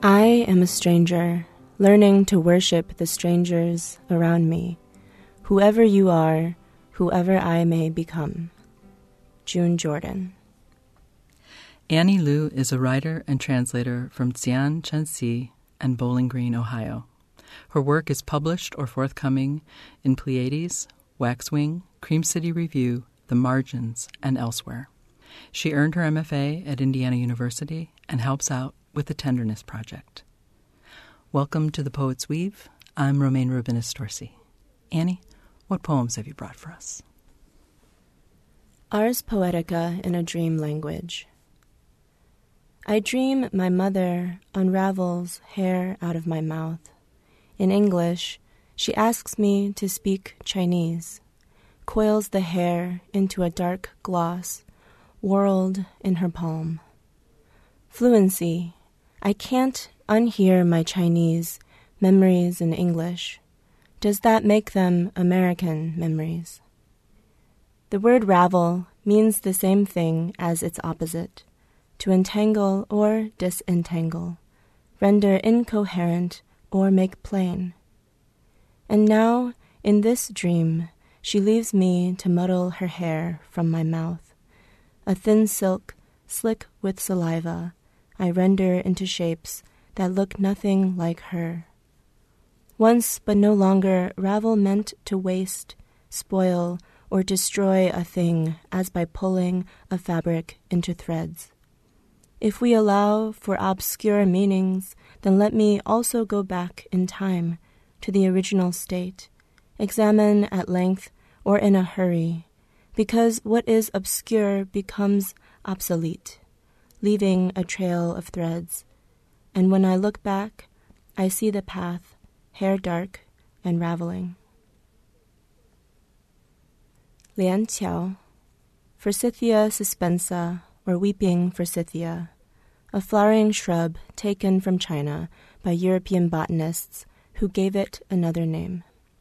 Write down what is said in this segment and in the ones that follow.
I am a stranger, learning to worship the strangers around me, whoever you are, whoever I may become. June Jordan. Annie Lu is a writer and translator from Xi'an, Shanxi, and Bowling Green, Ohio. Her work is published or forthcoming in Pleiades, Waxwing, Cream City Review, The Margins, and elsewhere. She earned her MFA at Indiana University and helps out with the Tenderness Project. Welcome to The Poet's Weave. I'm Romaine Rubinis-Dorsey. Annie, what poems have you brought for us? Ars Poetica in a Dream Language. I dream my mother unravels hair out of my mouth. In English, she asks me to speak Chinese, coils the hair into a dark gloss, whorled in her palm. Fluency. I can't unhear my Chinese memories in English. Does that make them American memories? The word ravel means the same thing as its opposite, to entangle or disentangle, render incoherent or make plain. And now, in this dream, she leaves me to muddle her hair from my mouth. A thin silk, slick with saliva, I render into shapes that look nothing like her. Once but no longer, ravel meant to waste, spoil, or destroy a thing as by pulling a fabric into threads. If we allow for obscure meanings, then let me also go back in time to the original state, examine at length or in a hurry, because what is obscure becomes obsolete, leaving a trail of threads. And when I look back, I see the path, hair dark and raveling. Lian Qiao, Forsythia suspensa, or weeping forsythia, a flowering shrub taken from China by European botanists who gave it another name.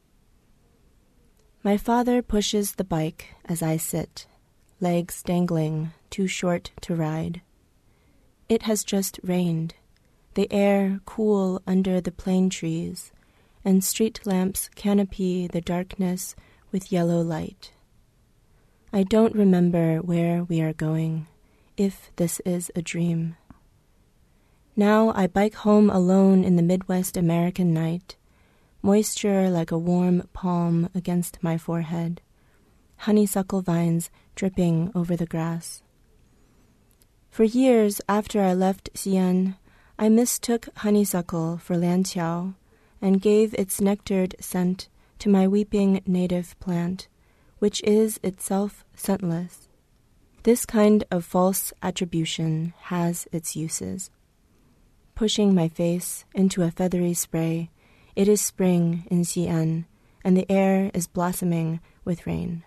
My father pushes the bike as I sit, legs dangling, too short to ride. It has just rained, the air cool under the plane trees, and street lamps canopy the darkness with yellow light. I don't remember where we are going, if this is a dream. Now I bike home alone in the Midwest American night, moisture like a warm palm against my forehead, honeysuckle vines dripping over the grass. For years after I left Xi'an, I mistook honeysuckle for lianqiao and gave its nectared scent to my weeping native plant, which is itself scentless. This kind of false attribution has its uses. Pushing my face into a feathery spray, it is spring in Xi'an, and the air is blossoming with rain.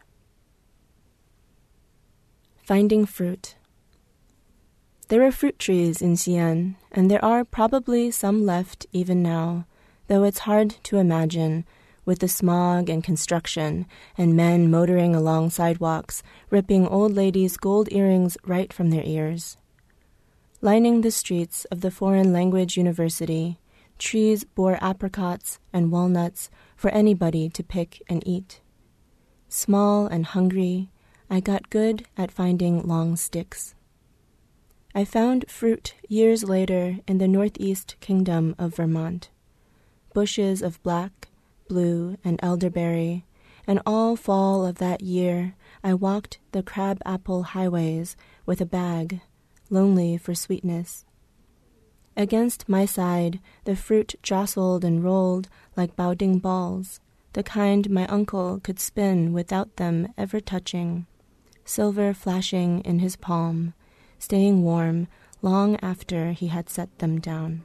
Finding fruit. There are fruit trees in Xi'an, and there are probably some left even now, though it's hard to imagine, with the smog and construction and men motoring along sidewalks, ripping old ladies' gold earrings right from their ears. Lining the streets of the foreign language university, trees bore apricots and walnuts for anybody to pick and eat. Small and hungry, I got good at finding long sticks. I found fruit years later in the northeast kingdom of Vermont. Bushes of black, blue, and elderberry, and all fall of that year I walked the crab-apple highways with a bag, lonely for sweetness. Against my side, the fruit jostled and rolled like Baoding balls, the kind my uncle could spin without them ever touching, silver flashing in his palm, staying warm long after he had set them down.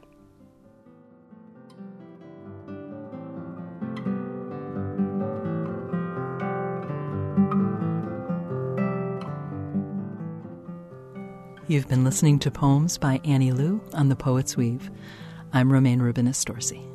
You've been listening to poems by Annie Lu on The Poet's Weave. I'm Romaine Rubinis-Dorsey.